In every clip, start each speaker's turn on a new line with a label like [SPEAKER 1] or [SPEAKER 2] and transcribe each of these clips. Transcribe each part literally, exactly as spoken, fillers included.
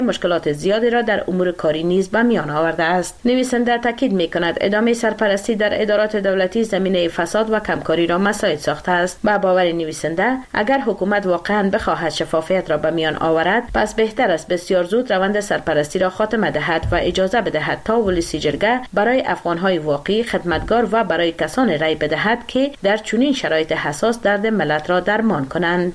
[SPEAKER 1] مشکلات زیادی را در امور کاری نیز به میان آورده است. نویسنده تاکید می‌کند ادامه سرپرستی در ادارات دولتی زمینه فساد و کمکاری را مساعد ساخته است. با باور نویسنده اگر حکومت واقعاً بخواهد شفافیت را به میان آورد، پس بهتر است بسیار زود روند سرپرستی را خاتمه دهد و اجازه بدهد تا ولسی جرگه برای افغان‌های واقعی خدمتگار و برای کسان رای بدهد که در چنین شرایط حساس درد ملت را درمان کنند.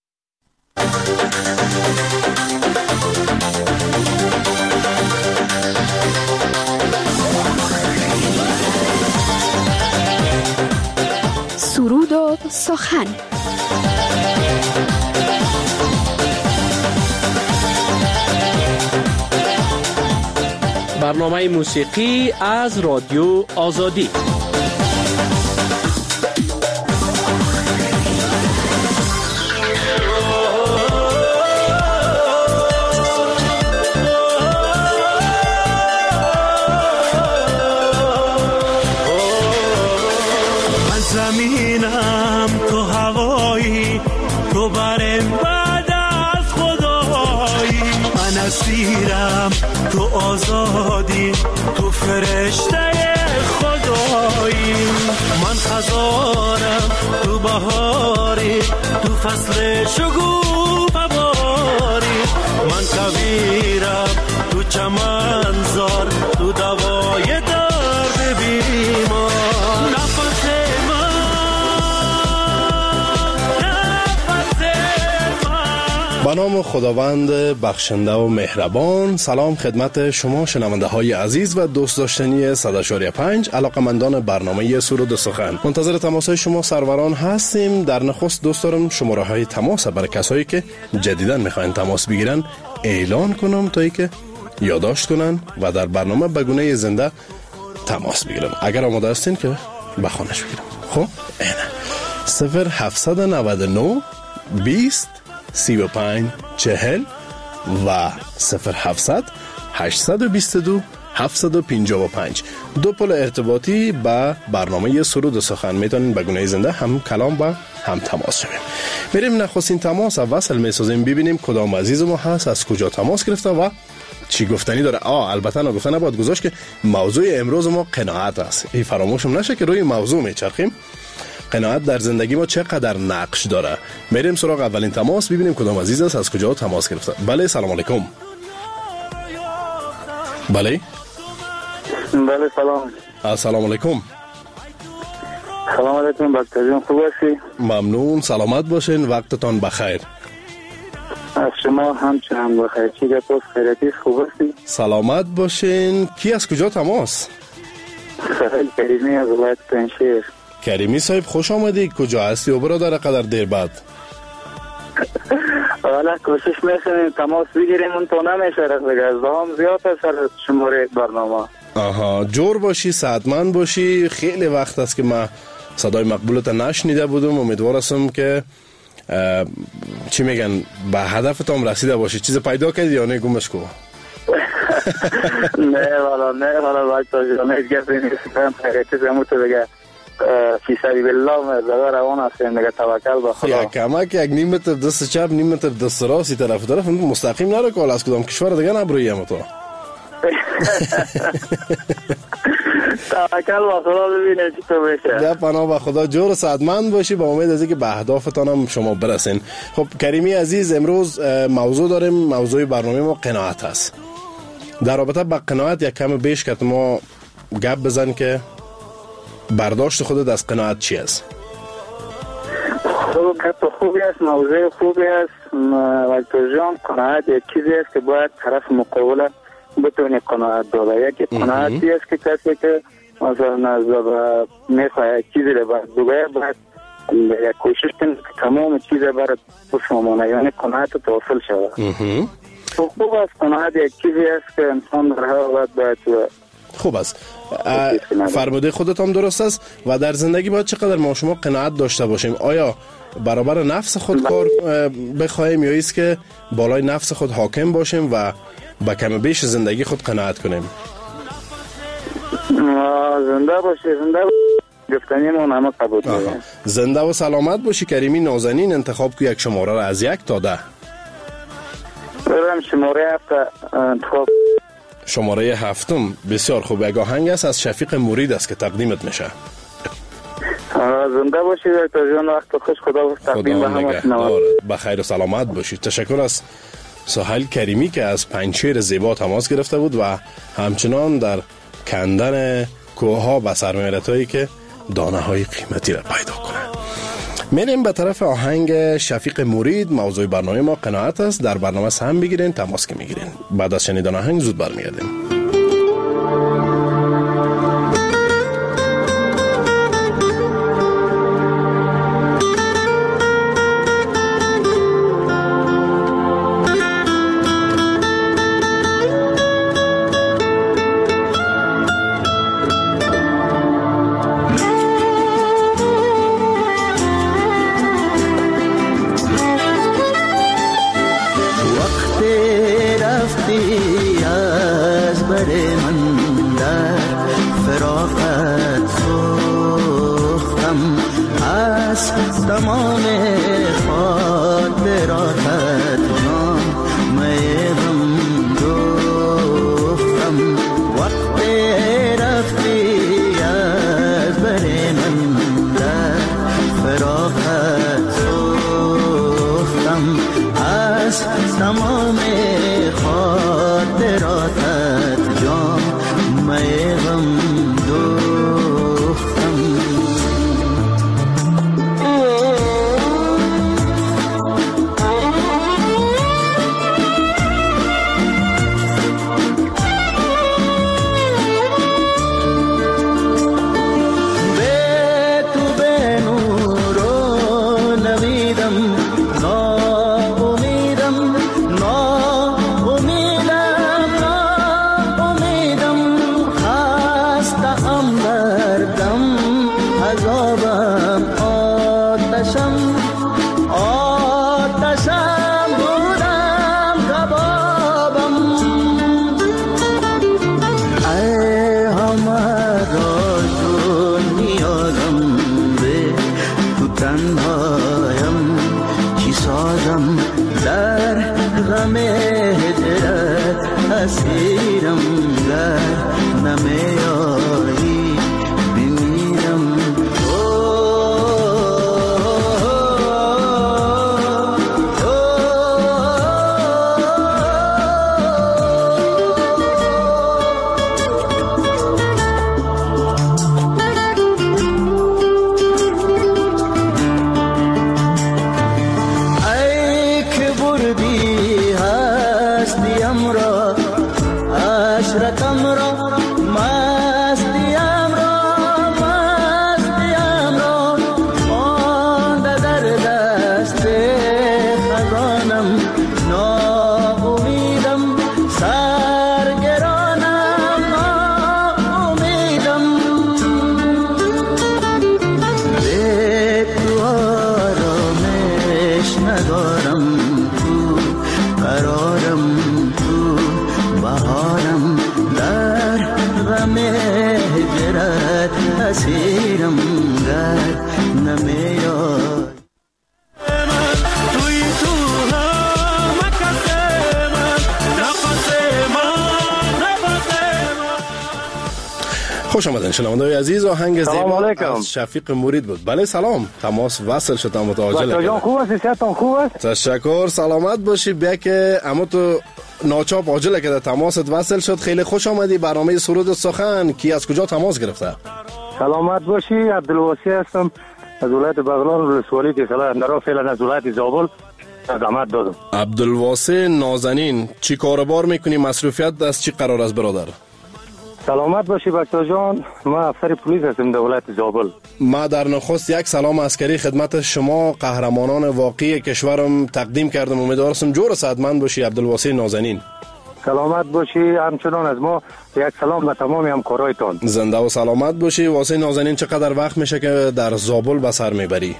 [SPEAKER 2] سرود و سخن.
[SPEAKER 3] برنامه موسیقی از رادیو آزادی.
[SPEAKER 4] زمینم تو هوایی، تو برم بعد از خدایی، من اسیرم تو آزادی، تو فرشته خدایی، من خزانم تو بهاری، تو فصل شگوفه باری، من کویرم تو چمنزار، تو دوای درد بیمار،
[SPEAKER 5] به نام خداوند بخشنده و مهربان. سلام خدمت شما شنونده های عزیز و دوست داشتنی صد و پنج علاقمندان برنامه سرود و سخن. منتظر تماس های شما سروران هستیم. در نخست دوست دارم شماره های تماس برای کسایی که جدیداً میخواین تماس بگیرن اعلان کنم تا ای که یادداشت کنن و در برنامه به گونه زنده تماس بگیرن. اگر آماده هستین که بخوانش بگیرم. خب اینه صفر هفتصد و نود و نه بیست سی و پنج چهل و صفر هفتصد هشتصد و بیست و دو هفتصد و پنجاه و پنج. دو پل ارتباطی با برنامه سرود و سخن. میتونین به گونه زنده هم کلام با هم تماس شویم. میریم نخستین تماس وصل میسازیم، ببینیم کدام عزیز ما هست، از کجا تماس گرفته و چی گفتنی داره. آه البته نگفتن نباید گذاشت که موضوع امروز ما قناعت است. این فراموشم نشه که روی موضوع میچرخیم. قناعت در زندگی ما چقدر نقش داره. میریم سراغ اولین تماس، ببینیم کدام عزیز است، از کجا تماس گرفته. بله سلام علیکم. بله
[SPEAKER 6] بله سلام.
[SPEAKER 5] السلام علیکم.
[SPEAKER 6] سلام علیکم بختیار، خوب هستی؟
[SPEAKER 5] ممنون، سلامت باشین، وقتتان بخیر.
[SPEAKER 6] از شما همچنان بخیر. چی گپ است؟ خیریتی؟ خوب هستی؟
[SPEAKER 5] سلامت باشین. کی از کجا تماس؟
[SPEAKER 6] سهیل کریمی از ولایت پنجشیر.
[SPEAKER 5] کریمی صاحب خوش آمدی. کجا هستی و برادر قدر دیر بعد؟
[SPEAKER 6] والا کوشش میکنیم تماس بگیریم، اون تو نمیشه دیگه، ازدحام زیاد است سر شماره برنامه.
[SPEAKER 5] آها جور باشی، صحتمند باشی. خیلی وقت است که من صدای مقبولت نشنیده بودم. امیدوار هستم که چی میگن به هدفتم رسیده باشی. چیز پیدا کردی یا نه گمش کو؟
[SPEAKER 6] نه والا نه والا وقت جان هیچ گپی نیست. خیریت زموت دیگه فی سبیل الله مردگار روان هستیم دیگه، توکل به خدا.
[SPEAKER 5] یک کمک یک نیم متر دست چپ نیم متر دست راستی طرف طرف مستقیم نرو که از کدام کشور دیگه نبرویم تو.
[SPEAKER 6] توکل به خدا ببینه چی تو بشه.
[SPEAKER 5] ده پناه به خدا. جور صحتمند باشی، با امید از اینکه به اهدافتان هم شما برسین. خب کریمی عزیز، امروز موضوع داریم. موضوع برنامه ما قناعت است. در رابطه با قناعت یک کم بیش که ما گپ بزن که برداشت خودت از قناعت چی است؟
[SPEAKER 6] خوب گپ خوبی است، موضوع خوبی است. وقتی جان قناعت یک چیزی است که باید طرف مقابل بتونه قناعت داره. یکی قناعتی است که کسی که مثلا از میخواه یک چیزی رو باید بگه، باید یک کوشش کنه که تمام چیز برای بفهمانه، یعنی قناعت توصل شود. خوب است. قناعت یک چیزی است که انسان در هر وقت باید
[SPEAKER 5] خوب است. فرموده خودت هم درست است. و در زندگی باید چقدر ما شما قناعت داشته باشیم؟ آیا برابر نفس خود کار بخوایم یا ایست که بالای نفس خود حاکم باشیم و با کم بیش زندگی خود قناعت کنیم؟
[SPEAKER 6] زنده باشی، زنده گفتنی ما همه قبول داریم.
[SPEAKER 5] زنده و سلامت باشی کریمی نازنین. انتخاب کو یک شماره را از یک تا ده.
[SPEAKER 6] برم شماره هفت انتخاب.
[SPEAKER 5] شماره هفتم بسیار خوب. یک آهنگ است از شفیق مرید است که تقدیمت میشه.
[SPEAKER 6] زنده باشید دکتر جان، وقت خوش. خدا تقدیم به همه شنوندگان.
[SPEAKER 5] بخیر و سلامت باشید. تشکر از سهیل کریمی که از پنجشیر زیبا تماس گرفته بود و همچنان در کندن کوه‌ها به سر می‌بره تا که دانه های قیمتی را پیدا کنه. میریم به طرف آهنگ شفیق مرید. موضوع برنامه ما قناعت است. در برنامه سهم بگیرین، تماس که میگیرین. بعد از شنیدن آهنگ زود برمیگردیم. خوش آمدین شنونده‌های عزیز. آهنگ زیبا از شفیق مرید بود. بله سلام. تماس وصل شد. اما تو عاجل
[SPEAKER 6] جان خوب است؟ صحتتون خوب است؟
[SPEAKER 5] تشکر. سلامت باشی. بیا که اما تو ناچاپ عاجل که تماست وصل شد. خیلی خوش آمدی. برنامه سرود سخن. کی از کجا تماس گرفته؟
[SPEAKER 6] سلامت باشی. عبدالواسی هستم از ولایت بغلان ولسوالی تسلا اندرا، فعلا از ولایت زابل ادامت دادم.
[SPEAKER 5] عبدالواسی نازنین، چی کاربار میکنی؟ مصروفیت از چی قرار است برادر؟
[SPEAKER 6] سلامت باشی بچه جان. ما افسر پلیس هستم در ولایت زابل.
[SPEAKER 5] ما در نخست یک سلام عسکری خدمت شما قهرمانان واقعی کشورم تقدیم کردم. امیدوارم جور صحتمند باشی عبدالواسی نازنین.
[SPEAKER 6] سلامت باشی. همچنان از ما یک سلام به تمام همکارایتان.
[SPEAKER 5] زنده و سلامت باشی. واسی نازنین چقدر وقت میشه که در زابل به سر میبری؟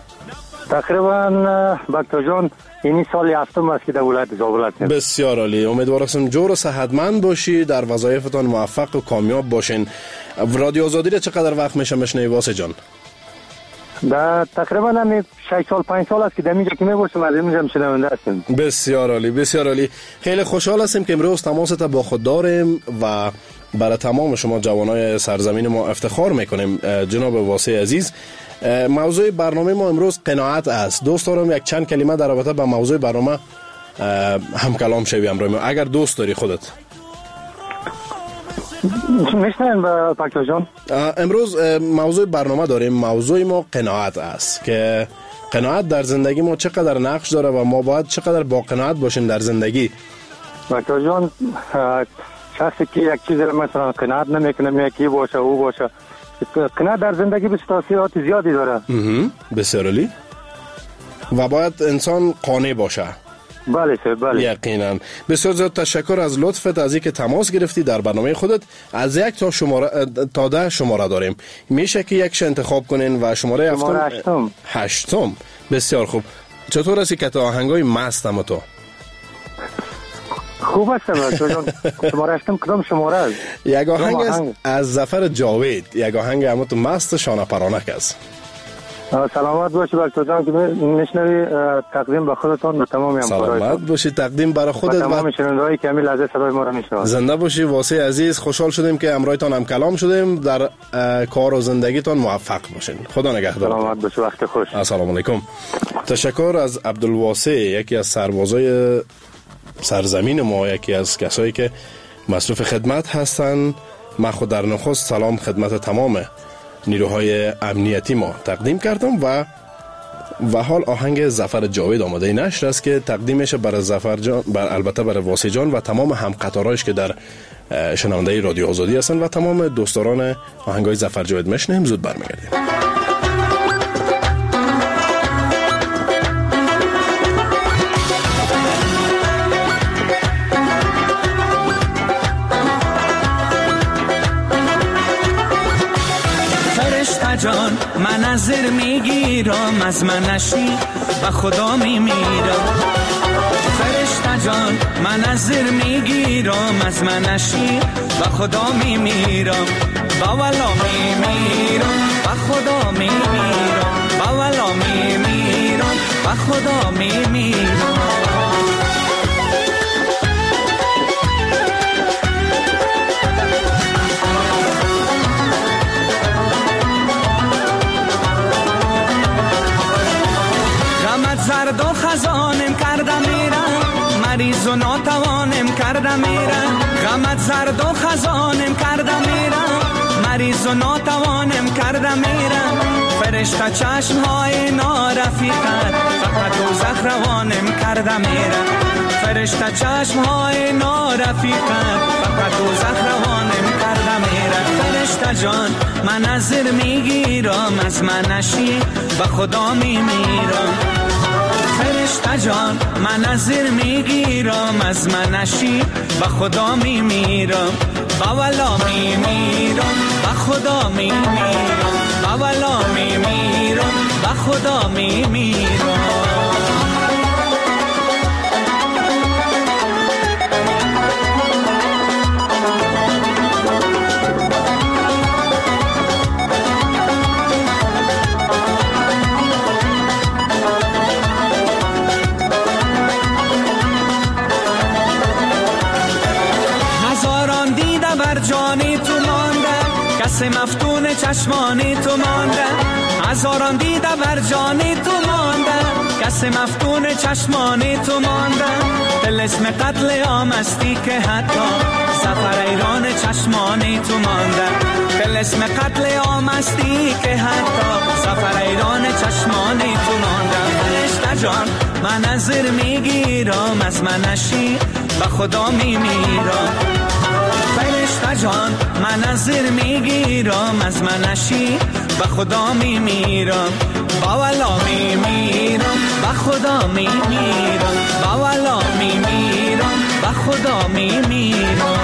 [SPEAKER 6] تقریبا بچه جان این سال هفتم است که در ولایت زابل هستم.
[SPEAKER 5] بسیار عالی. امیدوارم جور و صحتمند باشی، در وظایفتان موفق و کامیاب باشین. رادیو آزادی را چقدر وقت میشه میشنوی واسی جان؟
[SPEAKER 2] در تقریبا همین شش سال پنج سال است که در اینجا که میباشم از اینجا شنونده هستیم.
[SPEAKER 5] بسیار عالی، بسیار عالی. خیلی خوشحال هستیم که امروز تماست با خود داریم و برای تمام شما جوانای سرزمین ما افتخار میکنیم. جناب واسه عزیز، موضوع برنامه ما امروز قناعت است. دوست دارم یک چند کلمه در رابطه با موضوع برنامه هم کلام شوی امروز ما، اگر دوست داری خودت.
[SPEAKER 2] میشنین با پاکتا جان؟
[SPEAKER 5] امروز موضوع برنامه داریم، موضوع ما قناعت است که قناعت در زندگی ما چقدر نقش داره و ما باید چقدر با قناعت باشیم در زندگی.
[SPEAKER 2] پاکتا جان، شخصی که یک چیز مثلا قناعت نمیکنه، میگه کی باشه او باشه، قناعت در زندگی به تاثیرات زیادی داره.
[SPEAKER 5] بسیار عالی. و باید انسان قانع باشه.
[SPEAKER 2] بله سر، بله.
[SPEAKER 5] یقینا. بسیار زیاد تشکر از لطفت از اینکه تماس گرفتی در برنامه خودت. از یک تا شماره تا ده شماره داریم، میشه که یکش انتخاب کنین و شماره
[SPEAKER 2] شماره هشتم.
[SPEAKER 5] هشتم. بسیار خوب. چطور هستی که تا آهنگای مست هم تو؟
[SPEAKER 2] خوب هستم جان. شماره هشتم کدام شماره است؟
[SPEAKER 5] یک آهنگ است از ظفر جاوید، یک آهنگ هم تو مست شانه پرانک است.
[SPEAKER 2] سلامت باشی بچه جان که میشنوی. تقدیم به خودتان و تمام همکارای.
[SPEAKER 5] سلامت باشی، تقدیم برای خودت و
[SPEAKER 2] تمام شنونده‌هایی که همین لحظه صدای ما را میشنوند.
[SPEAKER 5] زنده باشی واسه عزیز. خوشحال شدیم که امروزتان هم کلام شدیم. در کار و زندگیتان موفق باشین. خدا نگهدار.
[SPEAKER 2] سلامت باشی، وقت خوش.
[SPEAKER 5] السلام علیکم. تشکر از عبدالواسع، یکی از سربازای سرزمین ما، یکی از کسایی که مصروف خدمت هستن. من خود در نخست سلام خدمت تمام نیروهای امنیتی ما تقدیم کردم و و حال آهنگ ظفر جاوید آماده نشر است که تقدیمش برای ظفر جان، بر البته برای واسع جان و تمام همقطارایش که در شنونده رادیو آزادی هستن و تمام دوستداران آهنگای ظفر جاوید. میشنیم، زود برمیگردیم.
[SPEAKER 7] جان من نظر میگیرم از منشی و خدا میمیرم. فرشته جان من نظر میگیرم از منشی و خدا میمیرم. با ولا میمیرم و خدا میمیرم. با ولا میمیرم و خدا میمیرم. زرد و خزانم کردم میرم، مریض و ناتوانم کردم میرم. غمت زرد و خزانم کردم میرم، مریض و ناتوانم کردم میرم. فرشته چشمهای نارفیقت فقط دوزخ روانم کردم میرم. فرشته چشمهای نارفیقت فقط دوزخ روانم کردم میرم. فرشته جان من نظر میگیرم از منشی و خدا میمیرم. فرشته جان من نظر میگیرم از منشی و خدا میمیرم. با ولا میمیرم و خدا میمیرم. با ولا میمیرم و خدا میمیرم. جانی تو مانده، کس مفتون چشمانی تو مانده. هزاران دیده بر جانی تو مانده، کس مفتون چشمانی تو مانده. دل اسم قتل آمستی که حتی سفر ایران چشمانی تو مانده. دل اسم قتل آمستی که حتی سفر ایران چشمانی تو مانده. فرشته جان من نظر میگیرم از منشی و خدا میمیرم. فرشته جان من نظر میگیرم از منشی و خدا میمیرم. با ولا میمیرم و خدا میمیرم. با ولا میمیرم و خدا میمیرم.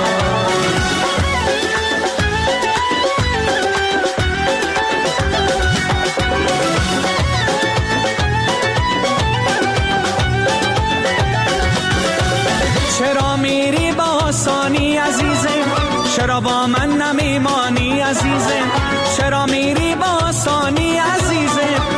[SPEAKER 7] چرا میری با آسانی عزیزم، چرا با من نمیمانی عزیزم. چرا میری با آسانی عزیزم،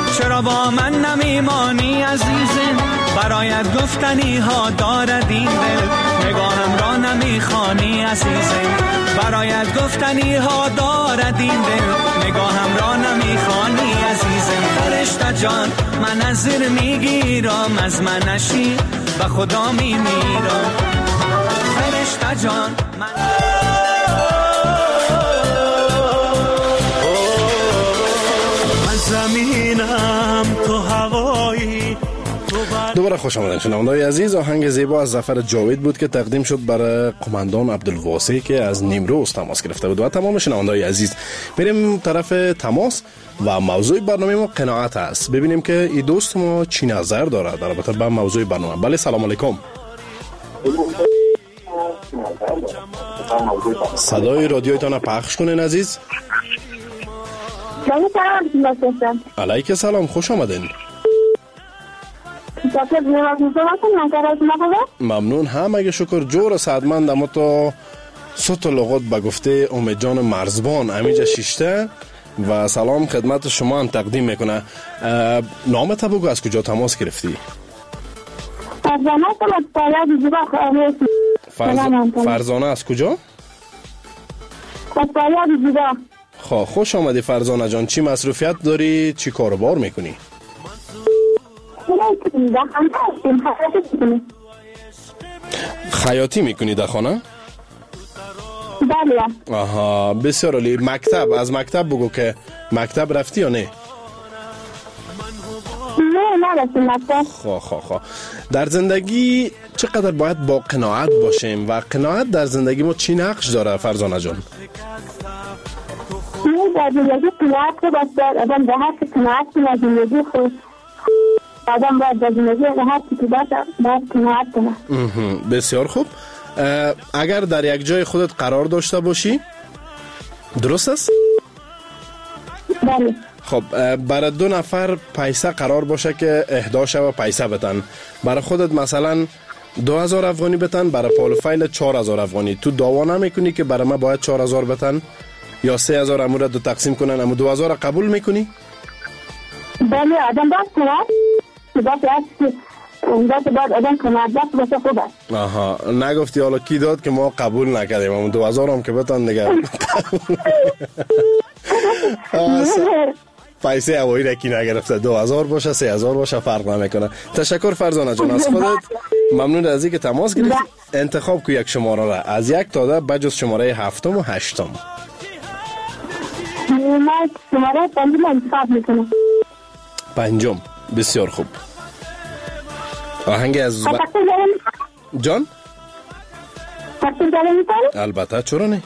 [SPEAKER 7] برایت گفتنی ها دارد این دل، نگاهم را نمیخوانی عزیزم. برایت گفتنی ها دارد این دل، نگاهم را نمیخوانی عزیزم. فرشته جان من از زیر میگیرم، از من نشی به خدا میمیرم. فرشته جان من
[SPEAKER 4] زمینم تو هوایی.
[SPEAKER 5] دوباره خوش آمدین شنونده‌های عزیز. آهنگ زیبا از ظفر جاوید بود که تقدیم شد برای قماندان عبدالواسع که از نیمروز تماس گرفته بود. و تمام شنونده‌های عزیز بریم طرف تماس و موضوع برنامه ما قناعت است. ببینیم که این دوست ما چی نظر داره در رابطه با موضوع برنامه. بله سلام علیکم. صدای رادیویتان پخش کنین عزیز.
[SPEAKER 8] سلام
[SPEAKER 5] علیک سلام، خوش آمدین. ممنون هم اگه شکر جور صدمند. اما تو صوت لغت به گفته امید جان مرزبان امیجا شیشته و سلام خدمت شما هم تقدیم میکنه. نامت بگو، از کجا تماس گرفتی؟ فرزانه. فرزانه از کجا؟ خب خوش آمدی فرزانه جان. چی مصروفیت داری؟ چی کاروبار میکنی؟ خیاطی میکنی در خانه؟
[SPEAKER 8] بله.
[SPEAKER 5] آها بسیار عالی. مکتب، از مکتب بگو که مکتب رفتی یا نه؟
[SPEAKER 8] نه نرفتم مکتب.
[SPEAKER 5] خب خب خب در زندگی چقدر باید با قناعت باشیم و قناعت در زندگی ما چی نقش داره فرزانه جان؟
[SPEAKER 8] نه در زندگی قناعت رو باید آدم به هر که قناعت کنه زندگی خود آدم باید در زندگی به هر که باید قناعت کنه.
[SPEAKER 5] بسیار خوب. اگر در یک جای خودت قرار داشته باشی درست است؟
[SPEAKER 8] بله.
[SPEAKER 5] خب برای دو نفر پیسه قرار باشه که اهدا شوه پیسه بتن، برای خودت مثلا دو هزار افغانی بتن، برای پالوفایل چهار هزار افغانی، تو دعوا نمیکنی که برای ما باید چهار هزار بتن یا سه هزار امور دو تقسیم کنن اما دو هزار قبول میکنی؟
[SPEAKER 8] بله آدم باید کنه باید که اونجا که باید آدم کنه باید خوب است.
[SPEAKER 5] آها نگفتی حالا کی داد که ما قبول نکردیم اما دو هزار هم که بتن دیگه پیسه هوایی را کی نگرفته، دو هزار باشه سه هزار باشه فرق نمیکنه. تشکر فرزانه جان از خودت، ممنون از اینکه تماس گرفتی. انتخاب کو یک شماره را از یک تا ده بجز شماره هفتم و هشتم.
[SPEAKER 8] من شماره پنجم انتخاب میکنم.
[SPEAKER 5] پنجم بسیار خوب. آهنگ از و... جان
[SPEAKER 8] تقسیم داره میکنی؟
[SPEAKER 5] البته چرا نه؟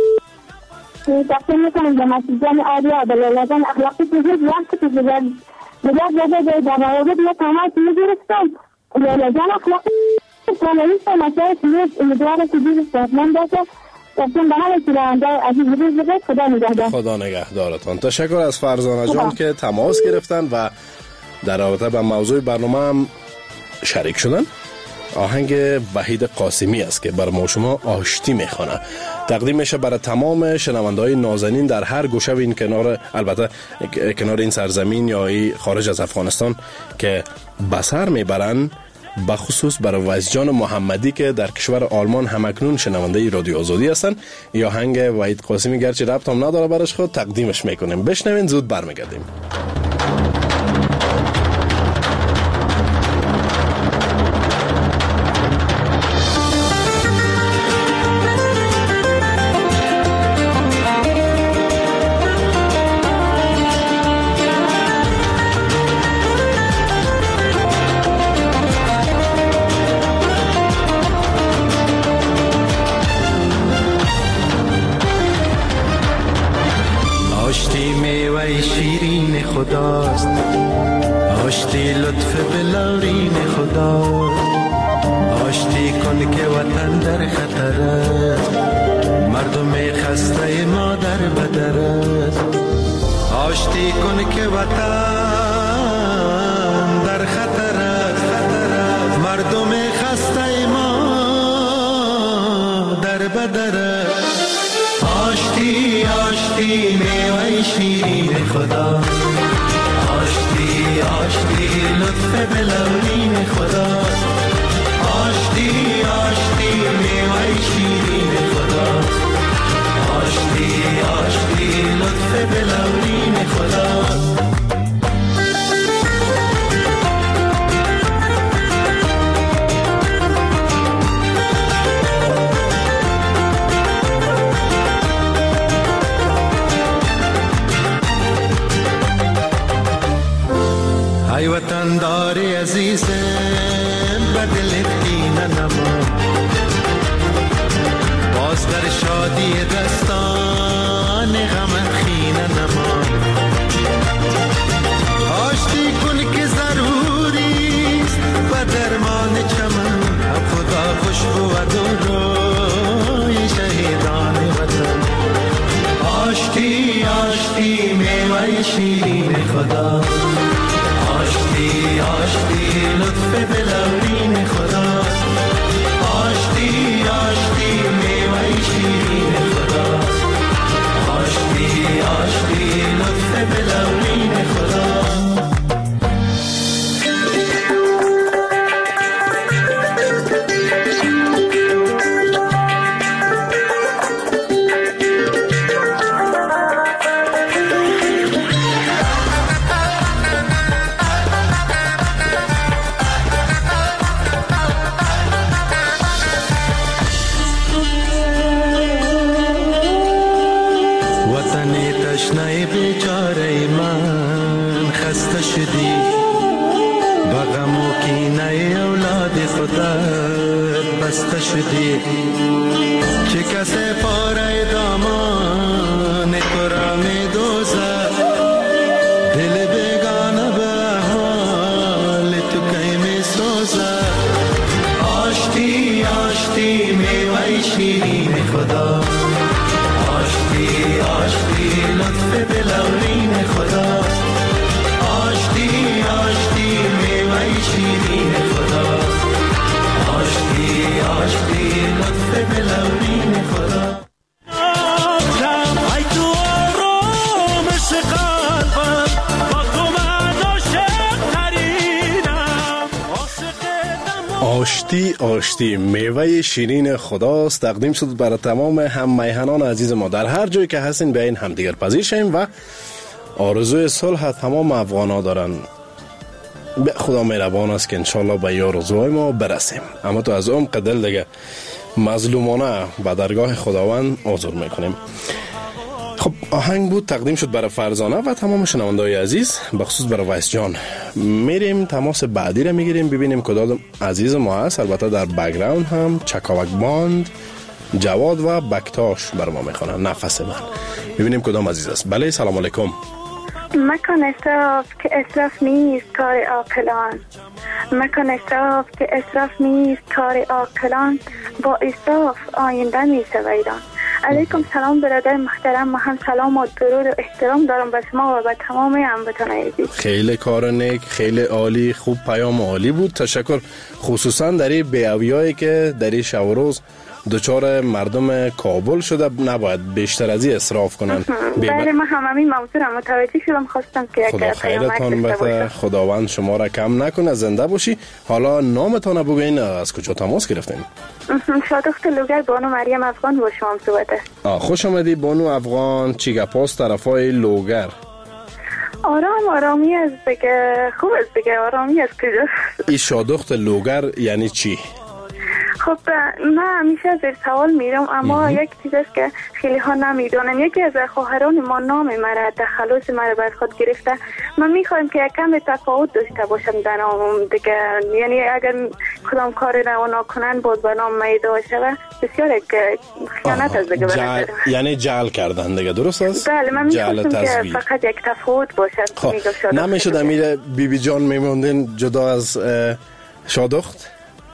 [SPEAKER 8] تقسیم میکنم به مسیجان آریا بلالازان اخلاقی تیزید وقت که بجرد بجرد بجرد در روابط یا تماس میگیرستم بلالازان اخلاقی تنویستم مسیح تیزید امیدوار تیزید استفمان باشه. تقسیم به همه تیرانده عزیز روز بگید. خدا نگهدار. خدا
[SPEAKER 5] نگهدارتان. تشکر از فرزانه جان که تماس گرفتن و در رابطه با موضوع برنامه هم شریک شدن. آهنگ وحید قاسمی است که بر ما شما آشتی میخوانه. تقدیم میشه برای تمام شنونده‌های نازنین در هر گوشه و این کنار، البته کنار این سرزمین یا خارج از افغانستان که بسر میبرن، بخصوص برای وزجان محمدی که در کشور آلمان همکنون شنونده رادیو آزادی هستن. یا آهنگ وحید قاسمی گرچه ربط هم نداره برش خود تقدیمش میکنیم. بشنوین زود برمیگردیم.
[SPEAKER 4] خداست آشتی لطف بلارین خداست آشتی کن که وطن در خطر است مردم خسته ما در بدر است آشتی کن که وطن در خطر است مردم خسته ما در بدر است آشتی آشتی میوه شیرین خدا آشتی آشتی لطف بلورین خداست، آشتی آشتی میوه شیرین خداست، آشتی آشتی لطف بلورین خداست. ای وطن داری عزیزم بدلت کینه نما، باز در شادی دستان غم خینه نما، آشتی کن که ضروریست و درمان چمن، خدا خوشبو و دوروی شهیدان وطن، آشتی آشتی میوه شیرین خدا، آشتی آشتی لطف بلورین خداست، آشتی آشتی میوه شیرین خداست، آشتی آشتی لطف بلورین خداست. تشنه بیچاره من خسته شدی، بغم و کینه اولاد خودت بسته شدی، چه کسی پاره دامان تو را می دوزد، دل بیگانه به حال تو کی می سوزد، آشتی آشتی میوه شیرین خدا، آشتی آشتی لطف بلورین خداست، آشتی آشتی میوه شیرین خداست، آشتی آشتی لطف بلورین خداست.
[SPEAKER 5] آشتی آشتی میوه شیرین خداست تقدیم شد برای تمام هم میهنان عزیز ما در هر جایی که هستین. بیاین همدیگر پذیر شیم و آرزوی صلح تمام افغانا دارن. خدا مهربان است که انشالله به آرزوهای ما برسیم. اما تو از عمق دل دیگه مظلومانه به درگاه خداوند عذر میکنیم. خب آهنگ بود تقدیم شد برای فرزانه و تمام شنونده‌های عزیز، بخصوص برای ویس جان. میریم تماس بعدی را میگیریم ببینیم کدام عزیز ما هست. البته در بک‌گراند هم چکاوک باند، جواد و بکتاش بر ما میخوانن نفس من. ببینیم کدام عزیز است. بله سلام علیکم.
[SPEAKER 8] مکن اسراف که اسراف نیست کار عاقلان، مکن اسراف که اسراف نیست کار عاقلان، با اسراف آینده میشه ویران. علیکم سلام برادر محترم، ما هم سلام و درود و احترام دارم به شما و به تمام هموطنان عزیز.
[SPEAKER 5] خیلی کار نیک، خیلی عالی، خوب، پیام عالی بود. تشکر. خصوصا در این بیاویایی که در این شب و روز دوچار مردم کابل شده نباید بیشتر از این اصراف کنن.
[SPEAKER 8] بله من هم همین موضوع را متوجه شدم، خواستم که
[SPEAKER 5] خدا خیرتان بده، خداوند شما را کم نکنه، زنده باشی. حالا نامتان بگوین، از کجا تماس گرفتین؟
[SPEAKER 8] شادخت لوگر بانو مریم افغان با شما صحبته.
[SPEAKER 5] آه خوش آمدی بانو افغان. چی گپاست طرفای لوگر؟
[SPEAKER 8] آرام آرامی از بگه، خوب از بگه آرامی از کجا؟
[SPEAKER 5] این شادخت لوگر یعنی چی؟
[SPEAKER 8] خب من همیشه از سوال میرم اما یک چیز است که خیلی ها نمیدونن. یکی از خواهران ما نام مرا تخلص مرا بر خود گرفته. من میخوایم که کم تفاوت داشته باشم در نام دیگه، یعنی اگر کدام کار رو نکنن بود به نام میده باشه بسیار خیانت از دیگه
[SPEAKER 5] جعل، یعنی جعل کردن دیگه، درست است؟
[SPEAKER 8] بله من میخواستم که فقط یک تفاوت باشه.
[SPEAKER 5] خب نمیشد امیر بی بی جان میموندین جدا از شادخت؟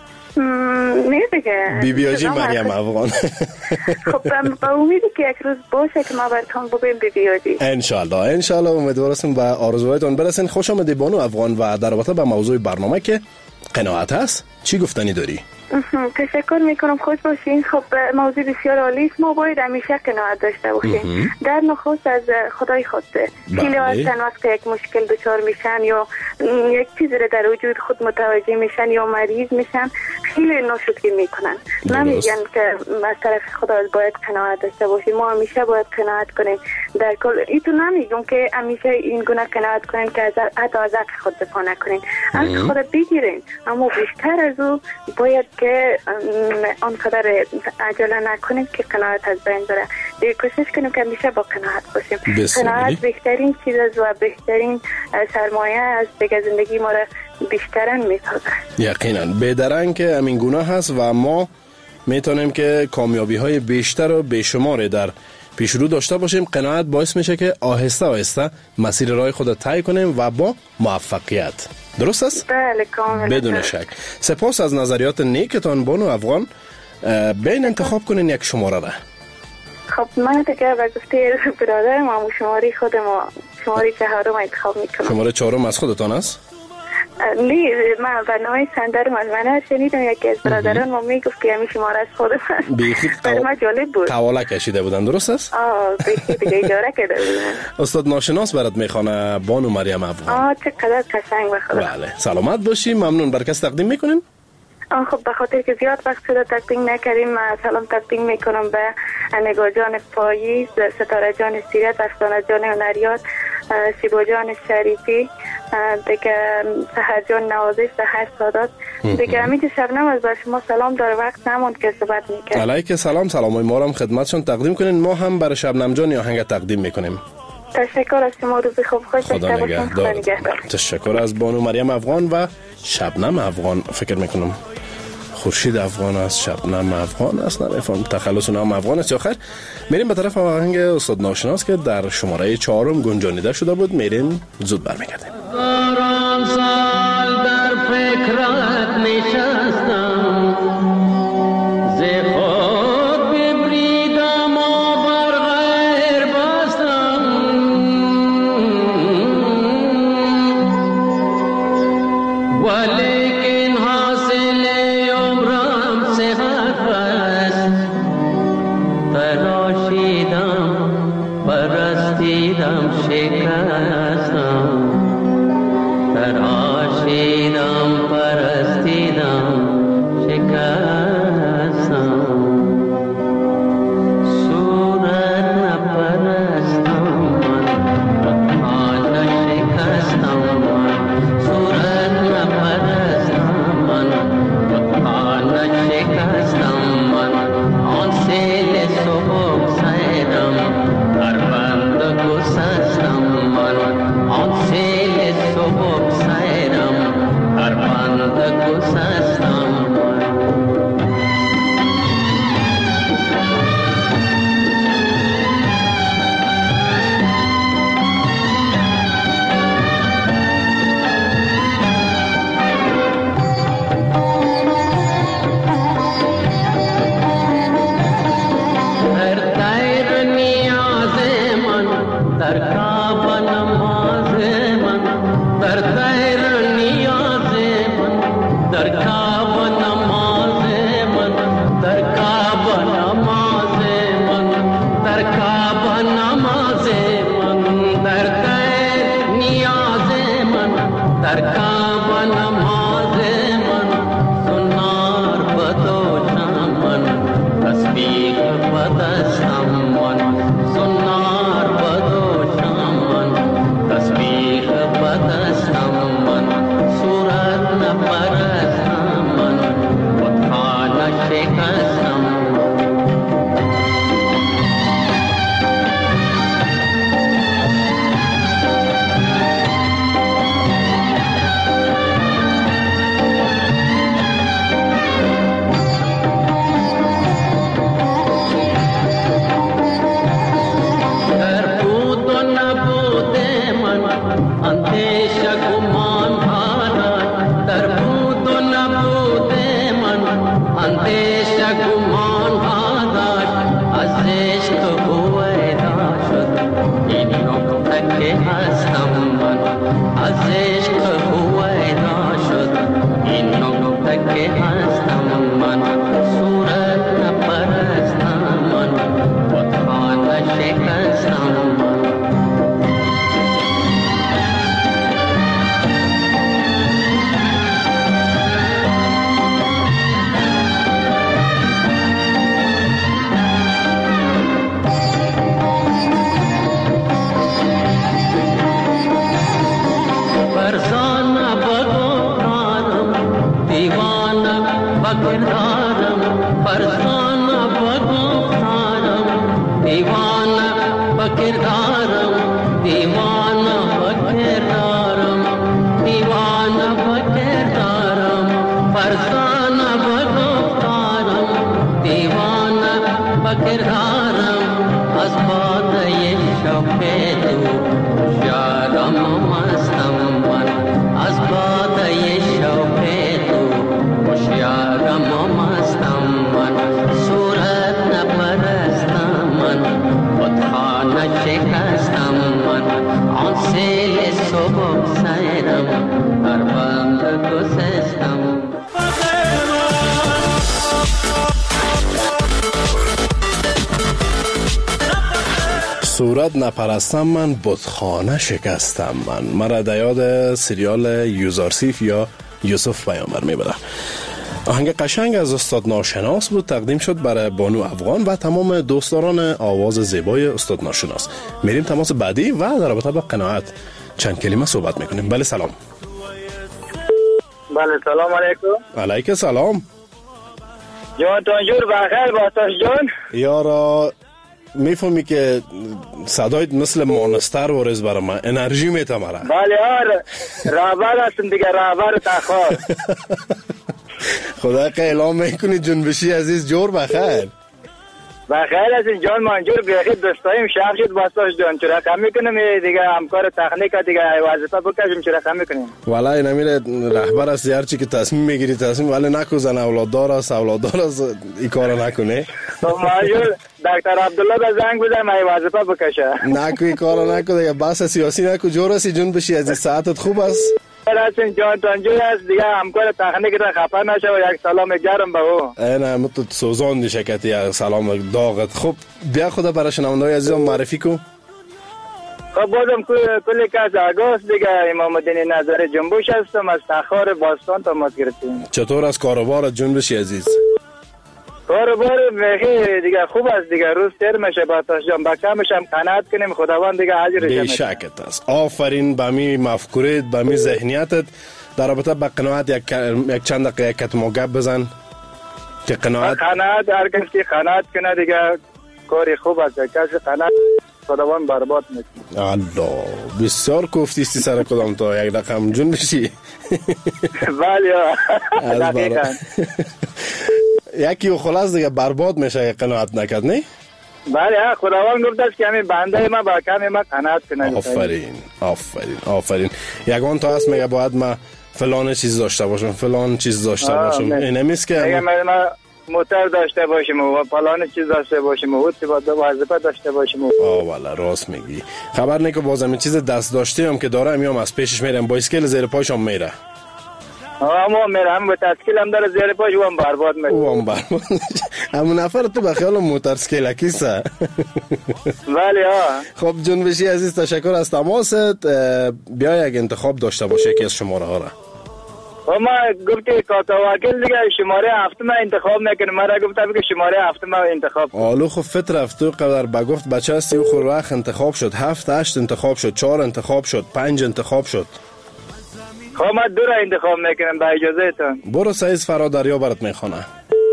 [SPEAKER 8] نه دیگه
[SPEAKER 5] بی بی آجی مریم افغان.
[SPEAKER 8] خب با امیدی که یک روز باشه که ما براتون بگیم بی بی آجی.
[SPEAKER 5] انشالله انشالله امیدوارم به آرزوهایتون برسین. خوش آمدید بانو افغان. و در رابطه با موضوع برنامه که قناعت هست چی گفتنی داری؟
[SPEAKER 8] تشکر میکنم. خوش باشین. خب موضوع بسیار عالی است. ما باید همیشه قناعت داشته باشیم. در نخست از خدای خود. خیلی هستن وقتی یک مشکل دچار میشن یا یک چیزی رو در وجود خود متوجه میشن یا مریض میشن خیلی ناشکری میکنن. نمیگن که از طرف خدا باید قناعت داشته باشیم. ما همیشه باید قناعت کنیم. در کل ایتو نمیگم که همیشه این گونه قناعت کنیم که از حتی از حق خود دفاع نکنیم. از خدا بگیرین، اما بیشتر از او باید که آنقدر عجله نکنیم که قناعت از بین بره. دیگه کوشش کنیم که همیشه با قناعت باشیم. قناعت بهترین چیز است و بهترین سرمایه است دیگه زندگی ما را بیشترن میسازه. یقینا
[SPEAKER 5] بدرنگ که همین گونه هست و ما میتونیم که کامیابی های بیشتر و بیشماری در پیش رو داشته باشیم. قناعت باعث میشه که آهسته آهسته مسیر راه خود طی کنیم و با موفقیت. درست است؟
[SPEAKER 8] بله کاملا.
[SPEAKER 5] بدون شک. سپاس از نظریات نیکتان بانو افغان. بین انتخاب کنین یک شماره را.
[SPEAKER 8] خب من دیگه به گفته برادرم و شماره خودم شماره چهارم انتخاب میکنم.
[SPEAKER 5] شماره چهارم از خودتان است؟
[SPEAKER 8] لی من برنامه سندر ملمنه شنیدم یکی از برادران ما میگفت که همین شماره از خودم است.
[SPEAKER 5] بیخی
[SPEAKER 8] برای من جالب بود.
[SPEAKER 5] قواله کشیده بودن. درست است؟
[SPEAKER 8] آه بیخی دیگه اجاره کرده بودن.
[SPEAKER 5] استاد ناشناس برات میخوانه بانو مریم افغان.
[SPEAKER 8] آه چقدر قشنگ بخدا.
[SPEAKER 5] بله سلامت باشی. ممنون. بر کس تقدیم میکنین؟
[SPEAKER 8] آه خب به خاطر که زیاد وقت شده تقدیم نکردیم من سلام تقدیم میکنم به نگاه جان پاییز، ستاره جان سیرت، افسانه جان هنریات، شیبا جان شریفی، دیگه سحر جان نوازش، سحر سادات. دیگه همین شبنم از بر شما سلام داره وقت نموند که صحبت میکنم.
[SPEAKER 5] علیک سلام. سلامای ما رو هم خدمتشون تقدیم کنین. ما هم برای شبنم جان آهنگ تقدیم میکنیم.
[SPEAKER 8] تشکر از شما. روز خوب خوش داشته باشین. خدا نگهدار.
[SPEAKER 5] تشکر از بانو مریم افغان و شبنم افغان. فکر میکنم خورشید افغان است، شبنم افغان است، نمیفهم تخلص نام افغان است یا خیر. میریم به طرف آهنگ استاد ناشناس که در شماره چهارم گنجانیده شده بود. میریم زود برمیگردیم.
[SPEAKER 9] هزاران سال در فکرت نشستم، ز خود ببریدم و بر غیر بستم، ولیکن حاصل عمرم صحت بست، تراشیدم پرستیدم شکستم، تراشیدم پرستیدم شکستم، صورت نپرستم من رخان نشکستم، من صورت نپرستم من رخان نشکستم، من آن سیل سبک سیدم در بند گسستم، من آن سیل سبک سیدم در بند گسستم. در کعب نماز من، در تیر نیاز من، در کعب نماز من، در کعب نماز من، در کعب نماز من، در تیر نیاز من، در کعب نماز من، سنار بدوشم من، تسبیح بدستم من، سنار بدوشم من، تسبیح بدستم من، صورت نپرستم من، بتخانه شکستم. اندیشه فکرارم از باده شوق تو یارم مستم من از باده شوق تو یارم مستم من صورت نپرستم من بتخانه شکستم من آن سیل صبح سیرم در بند گسستم
[SPEAKER 5] صورت نپرستم من بتخانه شکستم من. مرا در یاد سریال یوزارسیف یا یوسف پیامبر میبره. آهنگ قشنگ از استاد ناشناس بود، تقدیم شد برای بانو افغان و تمام دوستداران آواز زیبای استاد ناشناس. میریم تماس بعدی و در رابطه با قناعت چند کلمه صحبت میکنیم. بله سلام.
[SPEAKER 6] بله سلام علیکم.
[SPEAKER 5] علیک سلام.
[SPEAKER 6] جان تانجور بخیر باتاش جان.
[SPEAKER 5] یارا میفهمی که صدایت مثل مانستر ورز برای من انرژی میته مرا.
[SPEAKER 6] بله یار رهبر هستم دیگه، رهبر تخار.
[SPEAKER 5] خدا که اعلام میکنی جنبشی عزیز جور بخیر.
[SPEAKER 6] بخیر هستین جان منجور بخیر دوستایم شب شد باتاش جان. چرا کم میکنم دیگه همکار تکنیک دیگه وظیفه بکشم چرا کم میکنیم.
[SPEAKER 5] والا این امیره رهبر است هر چی که تصمیم میگیری تصمیم ولی نکو زن اولاددار است اولاددار است این کارو نکنه.
[SPEAKER 6] منجور دکتر عبدالله به زنگ بزن من وظیفه بکشه.
[SPEAKER 5] نکو این کارو نکو دیگه بس سیاسی نکو جور است جون بشی از ساعتت خوب است.
[SPEAKER 6] هستین جان تانجور است دیگه همکار تکنیک را خفه نشه و یک سلام گرم به او.
[SPEAKER 5] نه متو سوزان دی شکتی سلام داغت. خب بیا خدا برای شنونده‌های عزیزم معرفی کو.
[SPEAKER 6] خب بازم کلی کس آگاست دیگه امام الدین نظر جنبش هستم از تخار باستان تا ماست گرفتیم.
[SPEAKER 5] چطور از کاروبار جنبشی عزیز؟
[SPEAKER 6] کاروبار بخیر دیگه خوب است دیگه، روز تر میشه باتاش جان، با کمش هم قناعت کنیم خداوند دیگه اجرش میده.
[SPEAKER 5] بی شکت است. آفرین به می مفکورت به می ذهنیتت. در رابطه با قناعت یک یک چند دقیقه کتمو گپ بزن که قناعت
[SPEAKER 6] قناعت هر کسی قناعت کنه دیگه کاری خوب است، کسی قناعت خداوند برباد میکنه.
[SPEAKER 5] الله بسیار کوفتیستی سر کدام تا یک رقم جون بشی.
[SPEAKER 6] بله دقیقاً
[SPEAKER 5] یکی خلاص دیگه برباد میشه اگه قناعت نکرد نه؟
[SPEAKER 6] بله خداوند گفت است که همین بنده ما با کم ما قناعت کنه.
[SPEAKER 5] آفرین آفرین آفرین. یگان تا هست میگه باید ما فلان چیز داشته باشم فلان چیز داشته باشم. این نمیست که
[SPEAKER 6] میگه ما موتر داشته باشیم و فلان چیز داشته باشیم و وظیفه داشته باشیم.
[SPEAKER 5] آه والا راست میگی. خبر نه که بازم چیز دست داشته هم که داره میام از پیشش میرم با اسکیل زیر پایشم میره.
[SPEAKER 6] اما میرم به تسکیل هم داره زیر پاش و هم برباد میشه.
[SPEAKER 5] و هم برباد همون نفر تو بخیال موتر سکیلکی سه.
[SPEAKER 6] بله ها.
[SPEAKER 5] خب جنبشی عزیز تشکر از تماست. بیا یک انتخاب داشته باشه یکی از شماره ها را.
[SPEAKER 6] ما گفتی کاتا واکل دیگه شماره هفت ما انتخاب میکنم. ما را گفتم که شماره هفت ما انتخاب.
[SPEAKER 5] آلو خب فطر افتو قدر بگفت بچه هستی و خور وقت انتخاب شد. هفت هشت انتخاب شد. چهار انتخاب شد. پنج انتخاب شد.
[SPEAKER 6] خب ما دو را انتخاب میکنم با اجازه تان.
[SPEAKER 5] برو سایز فرادریا برات میخونه.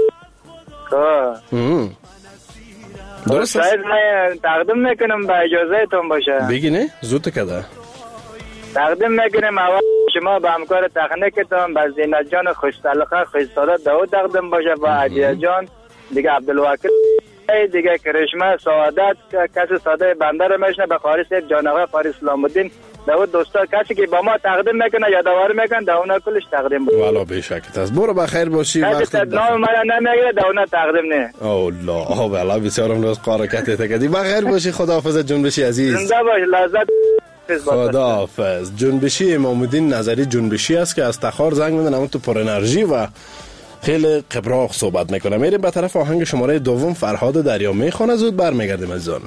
[SPEAKER 6] خب
[SPEAKER 5] درست
[SPEAKER 6] سایز من تقدیم میکنم با اجازه تان باشه.
[SPEAKER 5] بگی نه زود کده
[SPEAKER 6] تقدیم میکنم اول شما با همکار تکنیکتان با زینت جان خوشطلقه خوشطلقه داود تقدیم باشه با عدیه جان دیگه عبدالواکل دیگه کرشمه سعادت کسی ساده بنده رو میشنه به خارج سیب جانقه قاری اسلام الدین داود دوستا کسی که با ما تقدیم میکنه یادآوری میکنه داونا کلش تقدیم باشه.
[SPEAKER 5] والا بشکت است. برو بخیر باشی.
[SPEAKER 6] وقت نام من نمیگیره داونا تقدیم نه.
[SPEAKER 5] الله والا بسیارم روز قارکت تکدی. بخیر باشی. خداحافظ جنبشی عزیز.
[SPEAKER 6] زنده باش لذت.
[SPEAKER 5] خداحافظ. جنبشی امام الدین نظری جنبشی است که از تخار زنگ میزنه اما تو پر انرژی و خیلی قبراق صحبت میکنه. میریم به طرف آهنگ شماره دوم. فرهاد دریا میخونه. زود برمیگردیم عزیزان.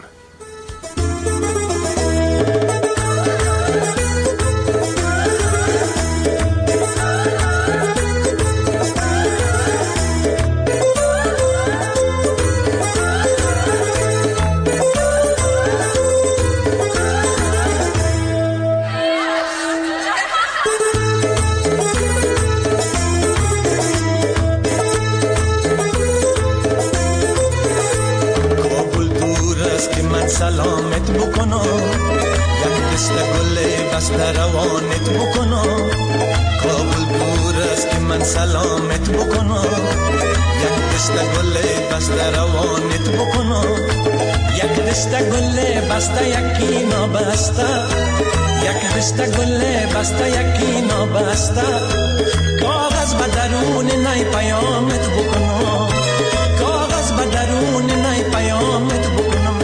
[SPEAKER 10] سلامت بکنم یک دست گل بسته روانت بکنم کابل دور است که من سلامت بکنم یک دست گل بسته روانت بکنم رشته گل بسته یکی نابسته، یک رشته گل بسته یکی نابسته، کاغذ به درون نی پیامت بکنم، کاغذ به درون نی پیامت بکنم.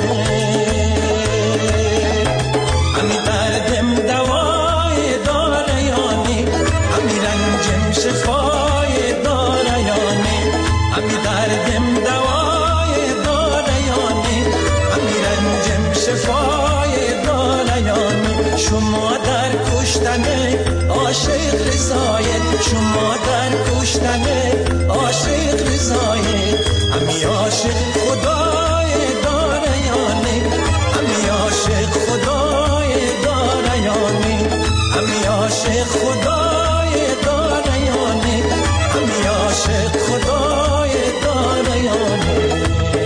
[SPEAKER 10] همی دردم دوای داره یانی، همی رنجم شفای داره یانی، همی دردم دوای داره یانی، همی رنجم شفای داره یانی. شما در کشتن عاشق رضایت، شما در کشتن عاشق رضایت، همی عاشق خدای داره یانی، همی عاشق خدای داره یانی، همی عاشق خدای داره یانی، همی عاشق خدای داره یانی.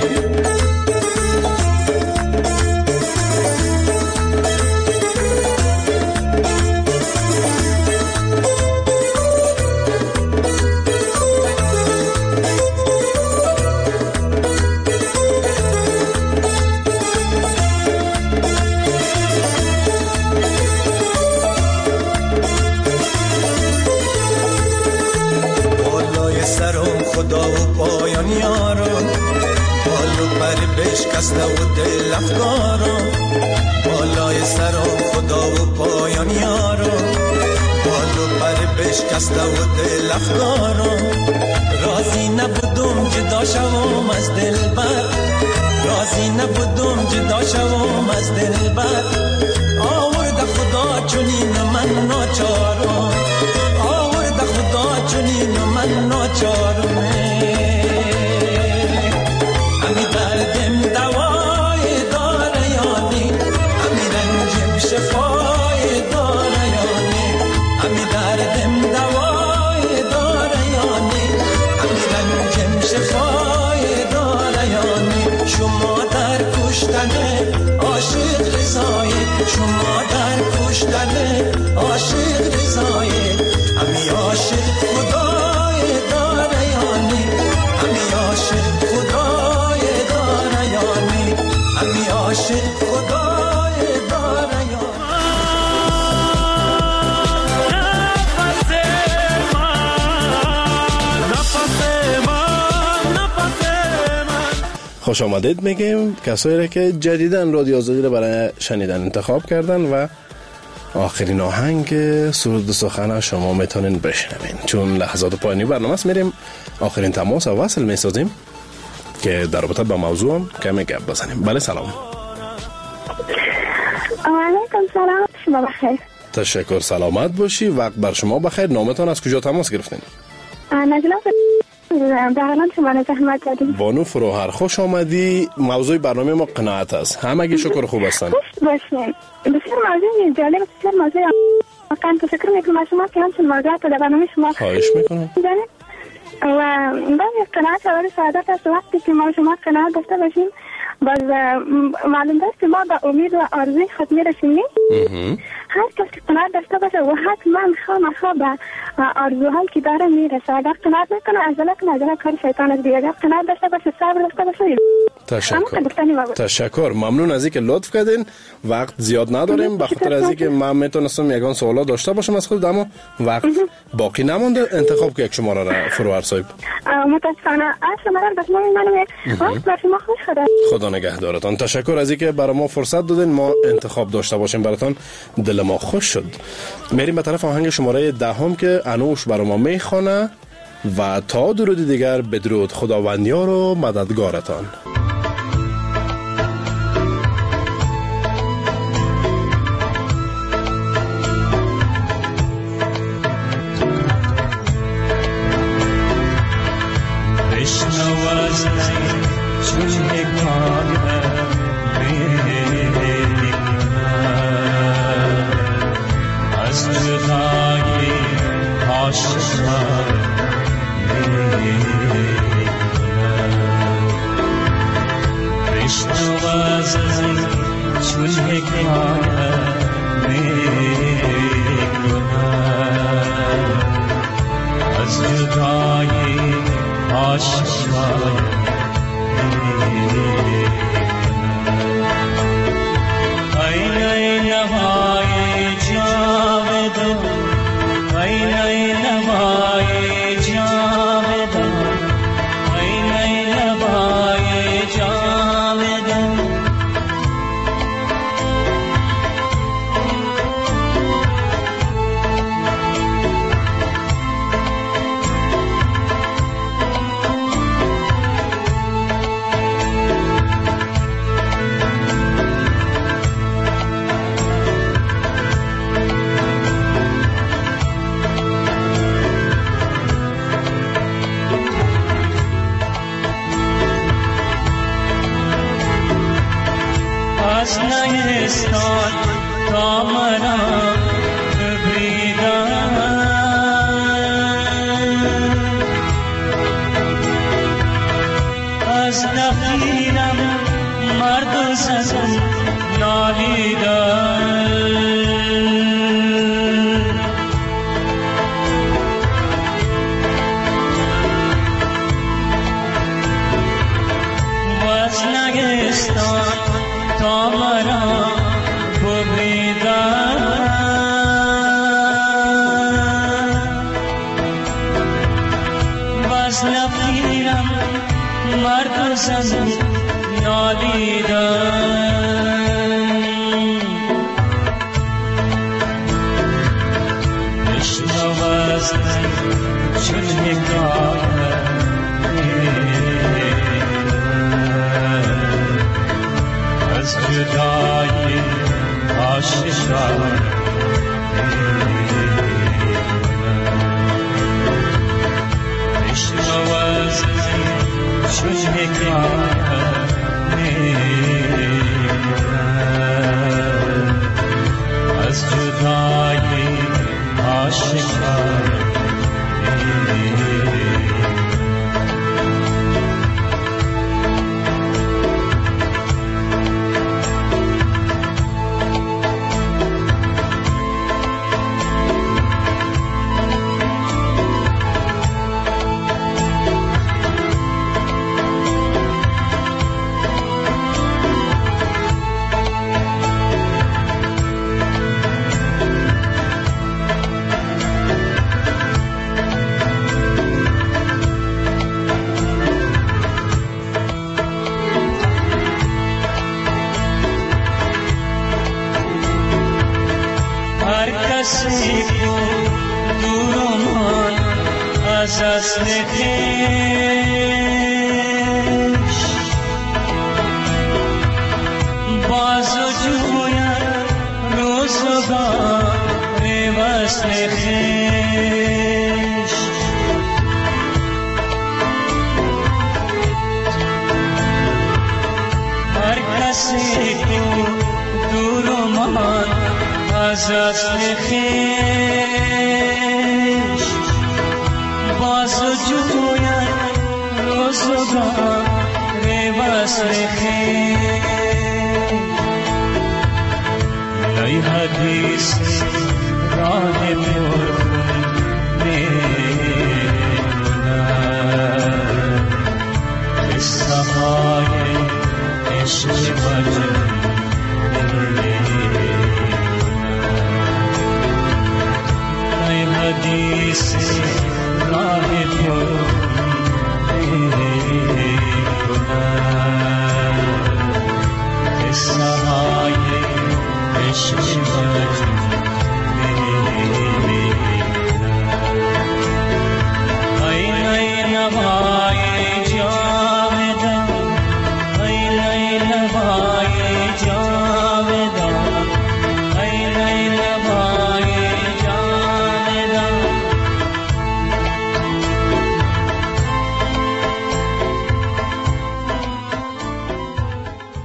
[SPEAKER 10] خدا و پایان یارم، بالو پر بشکسته و دل افکارم، بالای سرم خدا و پایان یارم، بالو پر بشکسته و دل افکارم. راضی نبودم جدا شوم از دلبر، راضی نبودم جدا شوم از دلبر، آورد خدا چنین من ناچارم، آورد خدا چنین من ناچارم. همی دردم دوای داره یانی، همی رنجم شفای داره یانی، همی دردم دوای داره یانی، همی رنجم شفای داره یانی. شما در کشتن عاشق رضایت، شما در کشتن عاشق رضایت، همی عاشق خدای داره یانی، همی عاشق خدای داره یانی، همی عاشق خدای داره یانی. نفس من، نفس من، نفس من.
[SPEAKER 5] خوش آمدید میگیم کسایی را که جدیداً رادیو آزادی را برای شنیدن انتخاب کردن و آخرین آهنگ سرود سخن شما میتونین بشنوین. چون لحظات پایانی برنامه است، میریم آخرین تماس و وصل میسازیم که در رابطه با موضوع هم کمی گپ بزنیم. بله سلام.
[SPEAKER 8] علیکم سلام، شما بخیر.
[SPEAKER 5] تشکر، سلامت باشی. وقت بر شما بخیر. نامتان از کجا تماس گرفتین؟
[SPEAKER 8] نجلا بغلان شما را زحمت دادیم.
[SPEAKER 5] بانو فروهر خوش آمدی. موضوع برنامه ما قناعت است. همگی شکر خوب هستن.
[SPEAKER 8] خوش باشین. بسیار موضوع جالب، بسیار موضوع واقعا تشکر میکنم شما که همچنین موضوعات در برنامه شما
[SPEAKER 5] خواهش میکنم.
[SPEAKER 8] و باید قناعت اول سعادت است. وقتی که ما شما قناعت داشته باشیم باز معلوم است که ما به امید و آرزوی خود میرسیم. هر کس که قناعت داشته باشه و حتما خامخا به آرزوهایی که داره میرسه. اگر قناعت نکنه عجله کنه، عجله کار شیطان است. اگر قناعت داشته باشه، صبر داشته باشه.
[SPEAKER 5] تشکر. تشکر، ممنون از اینکه لطف کردین. وقت زیاد نداریم، به خاطر از اینکه من میتونستم یگان سوالات داشته باشم از خود، اما وقت باقی نمونده. انتخاب که یک شماره را فروهر صاحب.
[SPEAKER 8] متاسفانه اصلا من بس منم وقت بر شما خوش خدا.
[SPEAKER 5] خدا نگهدارتان. تشکر از اینکه برای ما فرصت دادین ما انتخاب داشته باشیم براتون. دل ما خوش شد. میریم به طرف آهنگ شماره دهم که انوش برای ما میخوانه و تا درود دیگر بدرود خداوندیار و مددگارتان.
[SPEAKER 11] Aşk
[SPEAKER 10] از نگستان تا مرا ببریدن از نفیرم مرد و زن نالیدن تا مرا ببریدن باز نفیرم مرد و زن نالیدن بشنو از چون حکایت از جدایی آشکار بشنو از چون حکایت از جدایی آشکار کسی کو دورمان از اصل خویش باز و جوید روزگار وصل خویش هر کسی کو دورمان از اصل خویش باز و جوید روزگار وصل خویش ای حدیث راه پر